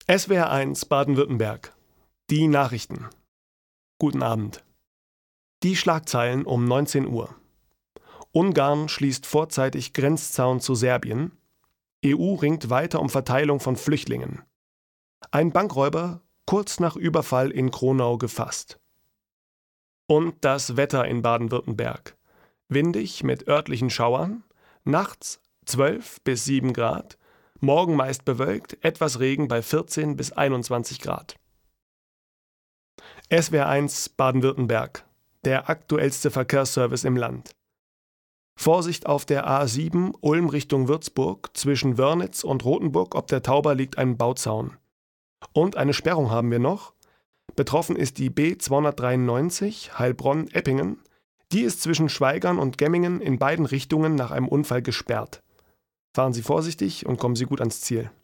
SWR 1 Baden-Württemberg. Die Nachrichten. Guten Abend. Die Schlagzeilen um 19 Uhr. Ungarn schließt vorzeitig Grenzzaun zu Serbien. EU ringt weiter um Verteilung von Flüchtlingen. Ein Bankräuber kurz nach Überfall in Kronau gefasst. Und das Wetter in Baden-Württemberg. Windig mit örtlichen Schauern, nachts 12 bis 7 Grad, morgen meist bewölkt, etwas Regen bei 14 bis 21 Grad. SWR 1 Baden-Württemberg, der aktuellste Verkehrsservice im Land. Vorsicht auf der A7 Ulm Richtung Würzburg, zwischen Wörnitz und Rothenburg ob der Tauber liegt ein Bauzaun. Und eine Sperrung haben wir noch. Betroffen ist die B293 Heilbronn-Eppingen. Die ist zwischen Schweigern und Gemmingen in beiden Richtungen nach einem Unfall gesperrt. Fahren Sie vorsichtig und kommen Sie gut ans Ziel.